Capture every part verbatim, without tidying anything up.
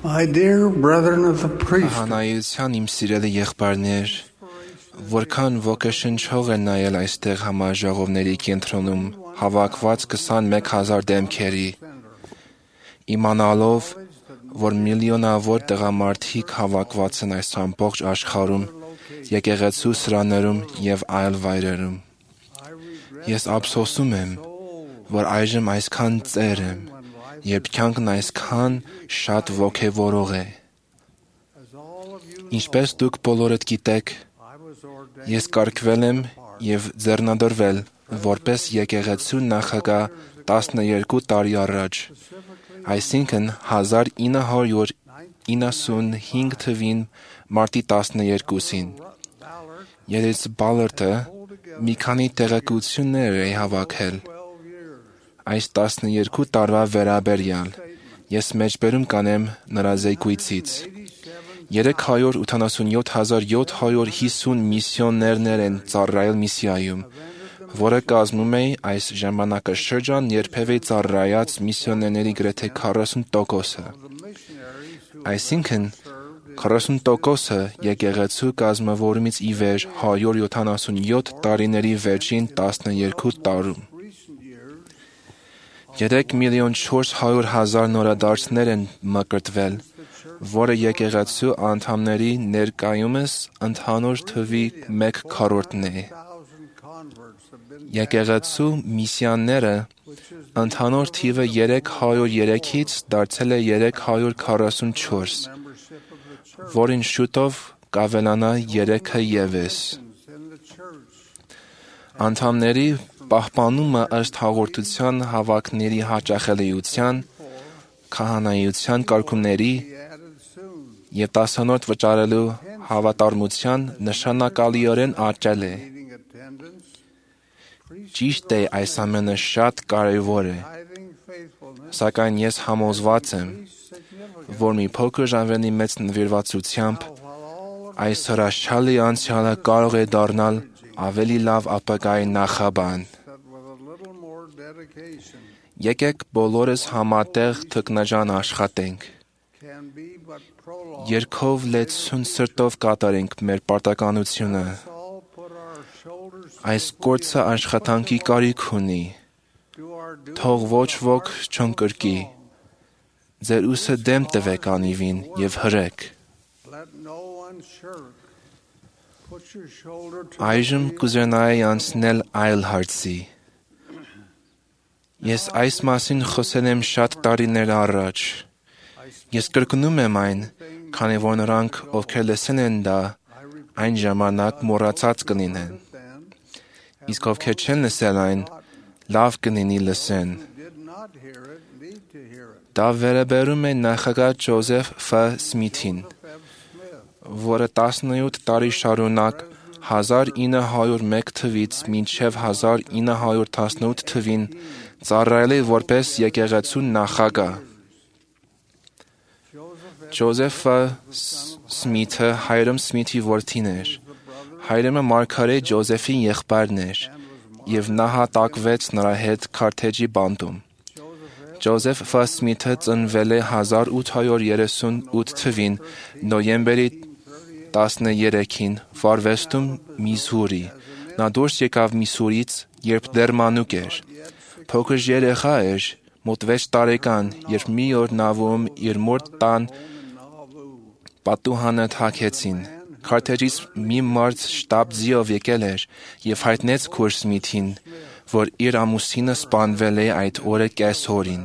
My dear brethren of the priesthood, Հանայության իմ սիրելի եղբայրներ, որքան ոգեշնչող է նայել այստեղ համաժողովների կենտրոնում հավաքված քսանմեկ հազար դեմքերի, իմանալով, որ միլիոնավոր տղամարդիկ հավաքված են այս ամբողջ աշխարհում, եկեղեցու սրաներում եւ այլ վայրերում։ Ես ափսոսում եմ, որ այժմ այսքան ծեր եմ, երբ կյանքն այսքան շատ ոգևորող է։ Ինչպես դուք բոլորդ գիտեք, ես կարգվել եմ եւ ձեռնադրվել որպես եկեղեցու նախագահ տասներկու տարի առաջ, այսինքն հազար ինը հարյուր իննսունհինգ թվին մարտի տասներկուսին։ Երես Բալերտը մի քանի տեղեկություններ է հավաքել այս տասներկու տարվա վերաբերյալ, ես մեջբերում կանեմ նրա զեկույցից։ երեք հարյուր ութանասունյոթ հազար յոթ հարյուր հիսուն միսիոներներ են ծառայել միսիայում, որը կազմում է այս ժամանակաշրջան երբևէ ծառայած միսիոներների գրեթե քառասուն տոկոսը։ Այսինքն, քառասուն տոկոսը եկեղեցու կազմավորումից ի վեր հարյուր յոթանասունյոթ տարիների վերջին տասներկու տարում։ Երեք միլիոն չորս հարյուր հազար նորադարձներ են մկրտվել, որը եկեղեցու անդամների ներկայումս ընդհանուր թվի մեկ քառորդն է։ Եկեղեցու միսիաները ընդհանուր թիվը երեք հարյուր երեքից դարձել է երեք հարյուր քառասունչորս, որին շուտով կավելանա երեքը ևս։ Անդամների պահպանումը ըստ հաղորդության հավաքների հաճախելիության, քահանայության կարգումների եւ տասանորդ վճարելու հավատարմության նշանակալիորեն աճել է։ Ճիշտ է, այս ամենը շատ կարևոր է, սակայն ես համոզված եմ, որ մի փոքր ժամվանի մեծ նվիրվածությամբ այս հրաշալի անցյալը կարող է դառնալ ավելի լավ ապագայի նախաբան։ Եկեք բոլորս համատեղ թքնաջան աշխատենք։ Երգով լեցուն սրտով կատարենք մեր պարտականությունը։ Այս գործը աշխատանքի կարիք ունի։ Թող ոչ ոք չընկրկի։ Ձեր ուսը դեմ տվեք անիվին եւ հրեք։ Այժմ կուզենայի անցնել այլ հարցի։ Ես այս մասին խոսել եմ շատ տարիներ առաջ։ Ես կրկնում եմ այն, քանի որ նրանք, ովքեր լսել են դա, այն ժամանակ մոռացած կլինեն։ Իսկ ովքեր չեն լսել այն, լավ կլինի լսեն։ Դա վերաբերում է նախագահ Ջոզեֆ Ֆ. Սմիթին, որը տասնյոթ տարի շարունակ հազար ինը հարյուր մեկ թվից մինչև հազար ինը հարյուր տասնութ թվին ծառայել է որպես եկեղեցու նախագահ։ Ջոզեֆ Ֆ. Սմիթը Հայրամ Սմիթի որդին էր։ Հայրամը մարգարե Ջոզեֆի եղբայրն էր, եւ նա հատակվեց նրա հետ Քարթեջի բանտում։ Ջոզեֆ Ֆ. Սմիթը ծնվել է հազար ութ հարյուր երեսունութ թվին նոյեմբերի տասներեքին Վարվեստում, Միզուրի։ Նա դուրս եկավ Միսուրից, երբ դեռ մանուկ էր։ Փոքր երեխա էր, մոտ վեց տարեկան, երբ մի օր նավում իր մոր տան պատուհանը թաքեցին։ Քարթեջից մի մարդ շտապ ձիով եկել էր եւ հայտնեց քույր Սմիթին, որ իր ամուսինը սպանվել է այդ օրը կեսօրին։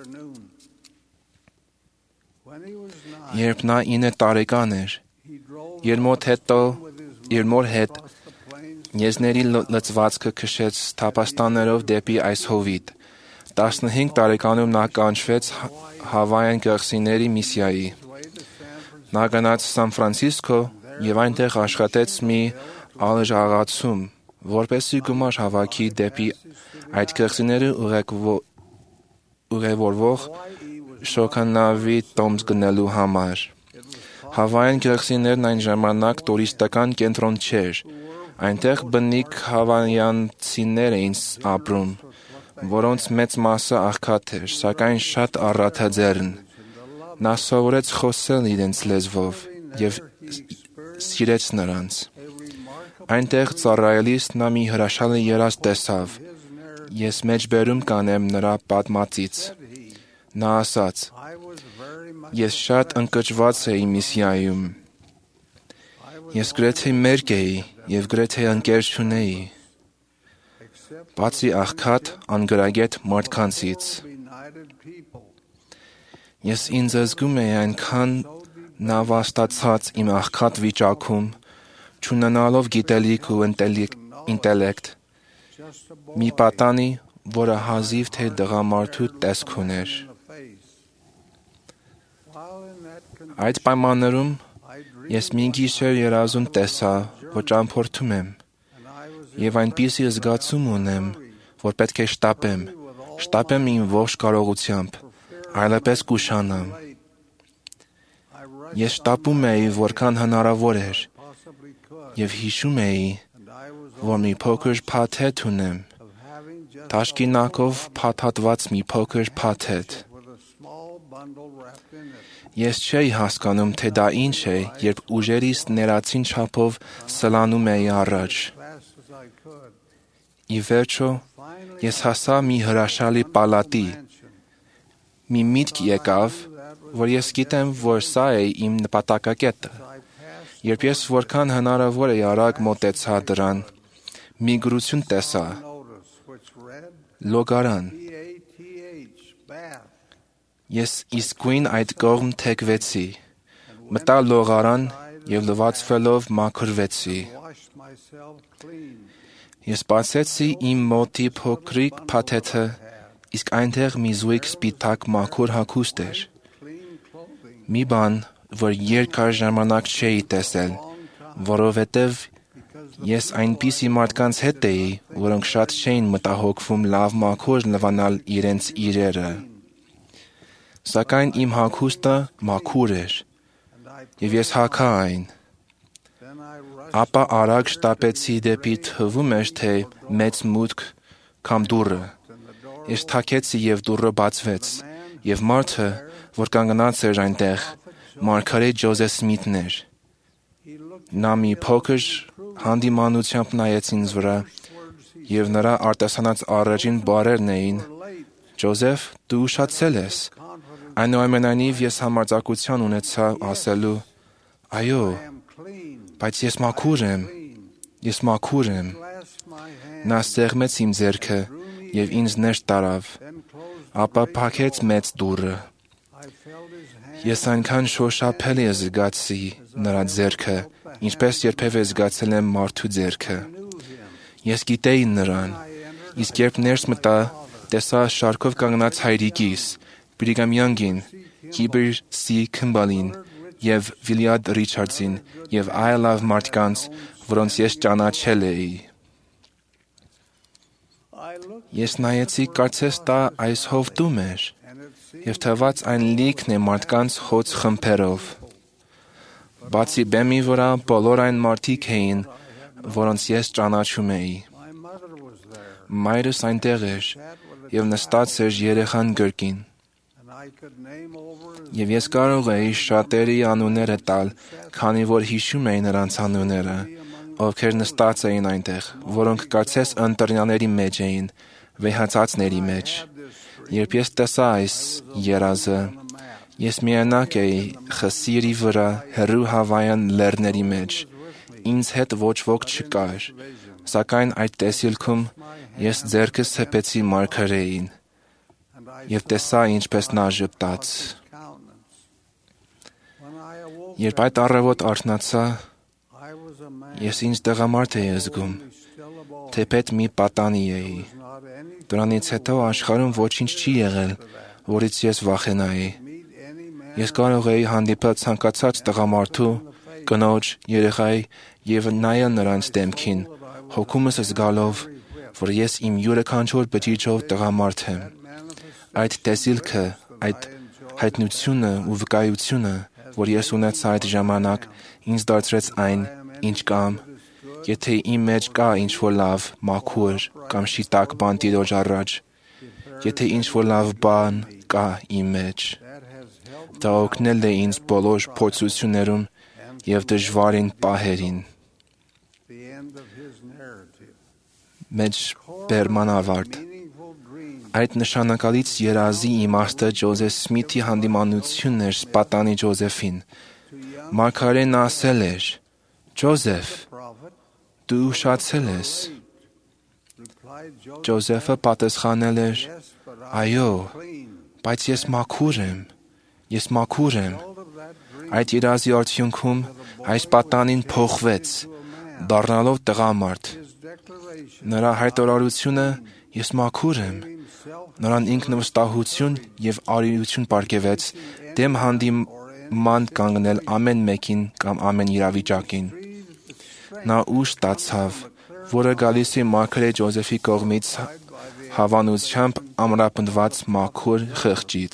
Երբ նա ինը տարեկան էր, իր մոտ հետո իր մոր հետ եզների լծվածքը քշեց թափաստաններով դեպի այս հովիտ։ տասնհինգ տարեկանում նա կանչվեց Հավայան կղզիների միսիայի։ Նա գնաց Սան Ֆրանցիսկո եւ այնտեղ աշխատեց մի ալժաղացում, որպեսզի գումար հավաքի դեպի այդ կղզիները ուղևորվող շոգանավի տոմս գնելու համար։ Հավայան կղզիներն այն ժամանակ տուրիստական կենտրոն չէր։ Այնտեղ բնիկ հավայանցիներ էին ապրում, որոնց մեծ մասը աղքատ էր, սակայն շատ առատաձեռն։ Նա սովորեց խոսել իրենց լեզվով և սիրեց նրանց։ Այնտեղ ծառայելիս նա մի հրաշալի երազ տեսավ։ Ես մեջբերում կանեմ նրա պատմածից։ Նա ասաց. Ես շատ ընկճված էի Միսիայում։ Ես գրեթե մերկ էի և գրեթե ընկեր չունեի, բացի աղքատ անգրագետ մարդկանցից։ Ես ինձ զգում էի այնքան նավաստացած իմ աղքատ վիճակում, չունենալով գիտելիք ու ինտելեկտ, մի պատանի, որը հազիվ թե տղամարդու տեսք ուներ։ Այդ պայմաններում ես մի գիշեր երազում տեսա, որ ճամփորդում եմ, և այնպիսի զգացում ունեմ, որ պետք է շտապեմ, շտապեմ իմ ողջ կարողությամբ, այլապես կուշանամ։ Ես շտապում էի, որքան հնարավոր էր, և հիշում էի, որ մի փոքր փաթեթ ունեմ, թաշկինակով փաթաթված մի փոքր փաթեթ։ Ես չէի հասկանում, թե դա ինչ է, երբ ուժերիս ներածին չափով սլանում էի առաջ։ Ի վերջո, ես հասա մի հրաշալի պալատի։ Մի միտք եկավ, որ ես գիտեմ, որ սա է իմ նպատակակետը։ Երբ ես որքան հնարավոր է արագ մոտեցա դրան, մի գրություն տեսա. լոգարան։ Ես իսկույն այդ կողմ թեքվեցի, մտա լողարան և լվացվելով մաքրվեցի։ Ես բացեցի իմ մոտի փոքրիկ փաթեթը, իսկ այնտեղ մի զույգ սպիտակ մաքուր հագուստ էր։ Մի բան, որ երկար ժամանակ չէի տեսել, որովհետև ես այնպիսի մարդկանց հետ էի, որոնք շատ չէին մտահոգվում լավ մաքուր լվանալ իրենց իրերը։ Սակայն իմ հագուստը մաքուր էր, և ես հագա այն։ Ապա արագ շտապեցի դեպի թվում էր, թե մեծ մուտք կամ դուռը։ Ես թաքեցի և դուռը բացվեց, և մարդը, որ կանգնած էր այնտեղ, մարգարե Ջոզեֆ Սմիթն էր։ Նա մի փոքր հանդիմանությամբ նայեց ինձ վրա, և նրա արտասանած առաջին բառերն էին. «Ջոզեֆ, դու ուշացել ես»։ Այնուամենայնիվ ես համարձակություն ունեցա ասելու. «Այո, բայց ես մաքուր եմ, ես մաքուր եմ»։ Նա սեղմեց իմ ձեռքը և ինձ ներս տարավ, ապա փակեց մեծ դուռը։ Ես այնքան շոշափելի զգացի նրա ձեռքը, ինչպես երբևէ զգացել եմ մարդու ձեռքը։ Ես գիտեի նրան, իսկ երբ ներս մտա, տեսա շարքով կանգնած հայրիկիս, Բրիգամ Յանգին, Հիբեր Սի Քիմբալին և Վիլյարդ Ռիչարդսին և այլ լավ մարդկանց, որոնց ես ճանաչել էի։ Ես նայեցի, կարծես դա այս հովտում էր, և թվաց այն լիքն է մարդկանց խոց խմբերով։ Բացի բեմի վրա բոլոր այն մարդիկ էին, որոնց ես ճանաչում էի։ Մայրս այնտեղ էր և նստած էր երեխան գրկին։ Եվ ես կարող էի շատերի անունները տալ, քանի որ հիշում էի նրանց անունները, ովքեր նստած էին այնտեղ, որոնք կարծես ընտրյալների մեջ էին, վեհացածների մեջ։ Երբ ես տեսա այս երազը, ես միայնակ էի խսիրի վրա հեռու Հավայան լեռների մեջ, ինձ հետ ոչ ոք չկար, սակայն այդ տեսիլքում ես ձեռքս հպեցի մարգարեին և տեսա, ինչպես նա ժպտաց։ Երբ այդ առավոտ արթնացա, ես ինձ տղամարդ էի զգում, թեպետ մի պատանի էի։ Դրանից հետո աշխարհում ոչինչ չի եղել, որից ես վախենայի։ Ես կարող էի հանդիպել ցանկացած տղամարդու, կնոջ, երեխայի և նայել նրանց դեմքին, հոգումս զգալով, որ ես իմ յուրաքանչյուր բջիջով տղամարդ եմ։ Այդ տեսիլքը, այդ հայտնությունը ու վկայությունը, որ ես ունեցա այդ ժամանակ, ինձ դարձրեց այն, ինչ կամ, եթե իմ մեջ կա ինչ-որ լավ, մաքուր կամ շիտակ բան Տիրոջ առաջ, եթե ինչ-որ լավ բան կա իմ մեջ։ Դա օգնել է ինձ բոլոր փորձություններում և դժվարին պահերին։ Մեջ բերման ավարտ։ Այդ նշանակալից երազի իմաստը Ջոզեֆ Սմիթի հանդիմանությունն էր պատանի Ջոզեֆին։ Մարգարեն ասել էր. «Ջոզեֆ, դու ուշացել ես»։ Ջոզեֆը պատասխանել էր. «Այո, բայց ես մաքուր եմ, ես մաքուր եմ»։ Այդ երազի արդյունքում այս պատանին փոխվեց, դառնալով տղամարդ։ Նրա հայտարարությունը «Ես մաքուր եմ» նրան ինքնվստահություն և արիություն պարգևեց դեմ հանդիման կանգնել ամեն մեկին կամ ամեն իրավիճակին։ Նա ուժ ստացավ, որը գալիս է մարգարե Ջոզեֆի կողմից հավանությամբ ամրապնդված մաքուր խղճից։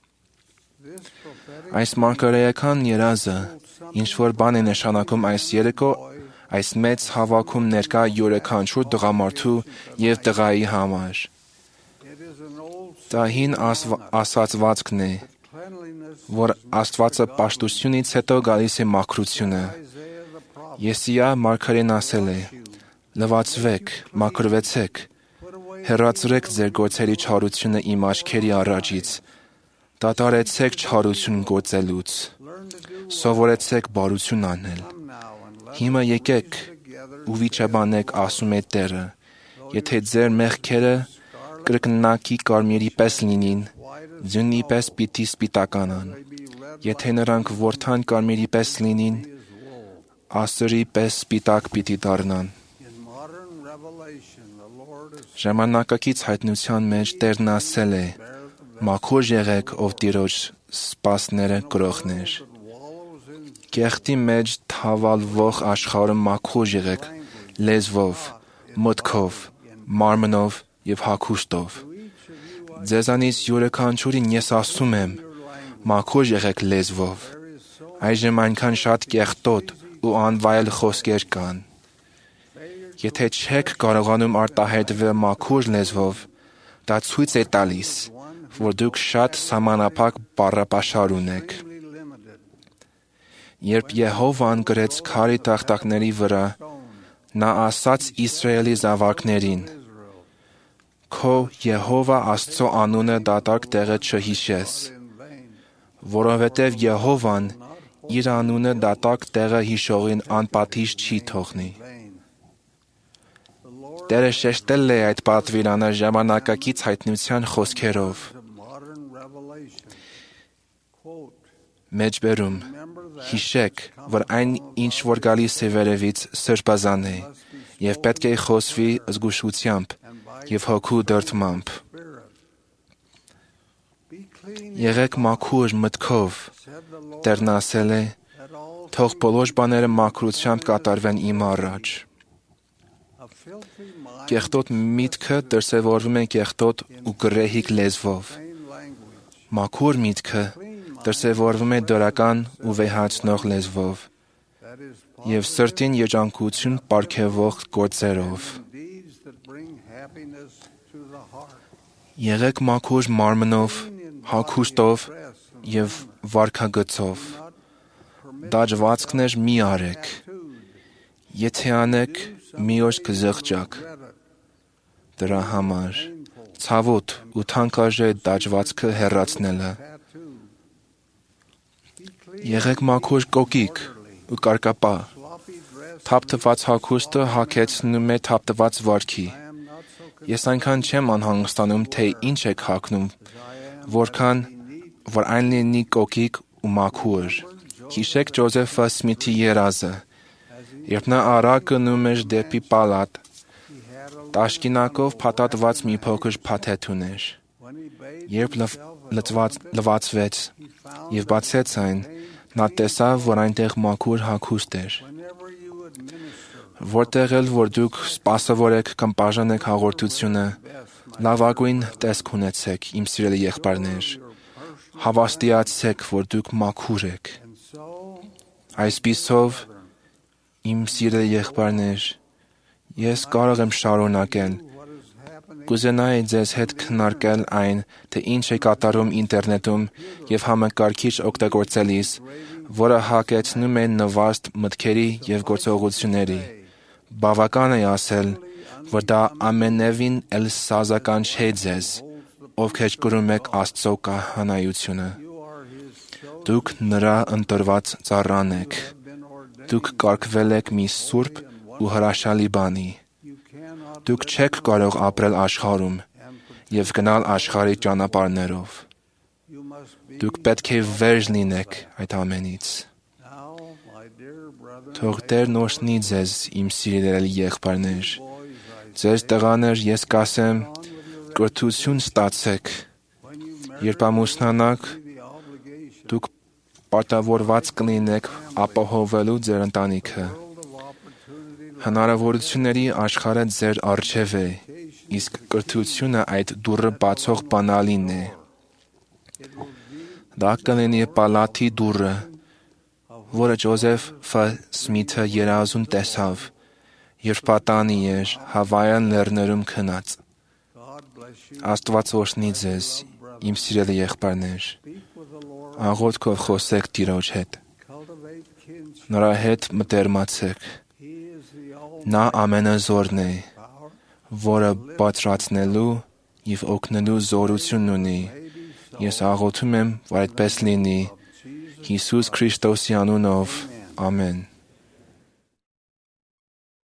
Այս մարգարեական երազը ինչ-որ բան է նշանակում այս երեկո այս մեծ հավաքում ներկա յուրաքանչյուր տղամարդու և տղայի համար։ Դա հին ասացվածքն է, որ Աստվածը պաշտությունից հետո գալիս է մաքրությունը։ Եսիա մարգարեն ասել է. «Լվացվեք, մաքրվեցեք, հեռացրեք ձեր գործերի չարությունը իմ աչքերի առաջից, դադարեցեք չարություն գործելուց, սովորեցեք բարություն անել։ Հիմա եկեք ու վիճաբանեք, ասում է Տերը, եթե ձեր մեղքերը կրկնակի կարմիրի պես լինին, ձյունի պես պիտի սպիտականան, եթե նրանք որդան կարմիրի պես լինին, ասրի պես սպիտակ պիտի դառնան»։ Ժամանակակից հայտնության մեջ Տերն ասել է. «Մաքուր եղեք, ով Տիրոջ սպասները կրողներ»։ Կեղտի մեջ թավալվող աշխարհում մաքուր եղեք լեզվով, մտքով, մարմնով և հագուստով։ Ձեզանից յուրաքանչյուրին ես ասում եմ. մաքուր եղեք լեզվով։ Այժմ այնքան շատ կեղտոտ ու անվայել խոսքեր կան։ Եթե չեք կարողանում արտահայտվել մաքուր լեզվով, դա ցույց է տալիս, որ դուք շատ սահմանափակ բառապաշար ունեք։ Երբ Եհովան գրեց քարի տախտակների վրա, նա ասաց Իսրայելի զավակներին. «Քո Եհովա Աստծո անունը դատարկ տեղը չհիշես, որովհետև Եհովան իր անունը դատարկ տեղը հիշողին անպատիժ չի թողնի»։ Տերը շեշտել է այդ պատվիրանը ժամանակակից հայտնության խոսքերով. Մեջբերում. «Հիշեք, որ այն, ինչ որ գալիս է վերևից, սրբազան է, և պետք է խոսվի զգուշությամբ և հոգու դրդմամբ»։ Եղեք մաքուր մտքով, Տերն ասել է, թող բոլոր բաները մաքրությամբ կատարվեն իմ առաջ։ Կեղտոտ միտքը դրսևորվում է կեղտոտ ու գռեհիկ լեզվով։ Մաքուր միտքը դրսևորվում է դրական ու վեհացնող լեզվով և սրտին երջանկություն պարգևող գործերով։ Եղեք մաքուր մարմնով, հագուստով և վարքագծով։ Դաջվածքներ մի արեք։ Եթե անեք, մի օր կզղջաք։ Դրա համար ցավոտ ու թանկարժե դաջվածքը հեռացնելը։ Եղեք մաքուր կոկիկ ու կարկապահ։ Թափթփված հագուստը հագեցնում է թափթփված վարքի։ Ես այնքան չեմ անհանգստանում, թե ինչ եք հագնում, որքան որ այն լինի կոկիկ ու մաքուր։ Հիշեք Ջոզեֆ Սմիթի երազը, երբ նա արագ գնում էր դեպի պալատ, տաշկինակով փաթաթված մի փոքր փաթեթ ուներ։ Երբ լվացվեց, լվացվեց և բացեց այն, նա տեսավ, որ այնտեղ մաքուր հագուստ էր։ Որտեղ էլ որ դուք սպասավոր եք կամ բաժանեք հաղորդությունը, լավագույն տեսք ունեցեք, իմ սիրելի եղբայրներ։ Հավաստիացեք, որ դուք մաքուր եք։ Այսպիսով, իմ սիրելի եղբայրներ, ես կարող եմ շարունակել, Կուզենայի ձեզ հետ քննարկել այն, թե ինչ է կատարում ինտերնետում եւ համակարգիչ օգտագործելիս, որը հակեցնում է նվաստ մտքերի եւ գործողությունների։ Բավական է ասել, որ դա ամենևին էլ սազական չէ ձեզ, ովքեր կրում եք Աստծո քահանայությունը։ Դուք նրա ընտրված ծառան եք։ Դուք կարգվել եք մի սուրբ ու հրաշալի բանի։ Դուք չեք կարող ապրել աշխարհում եւ գնալ աշխարհի ճանապարհներով։ Դուք պետք է վերջ լինեք այդ ամենից։ Թող Տերն օրհնի ձեզ, իմ սիրելի եղբայրներ։ Ձեզ տղաներ, ես կասեմ, կրթություն ստացեք։ Երբ ամուսնանաք, դուք պարտավորված կլինեք ապահովելու ձեր ընտանիքը։ Հնարավորությունների աշխարհը ձեր առջև է, իսկ կրթությունը այդ դուռը բացող բանալին է։ Դա կլինի պալատի դուռը, որը Ջոզեֆ Ֆ. Սմիթը երազում տեսավ, երբ պատանի էր Հավայան լեռներում քնած։ Աստված օրհնի ձեզ, իմ սիրելի եղբայրներ։ Աղոթքով խոսեք Տիրոջ հետ։ Նրա հետ մտերմացեք։ Նա ամենազորն է, որը բարձրացնելու և օգնելու զորություն ունի։ Ես աղոթում եմ, որ այդպես լինի։ Հիսուս Քրիստոսի անունով, ամեն։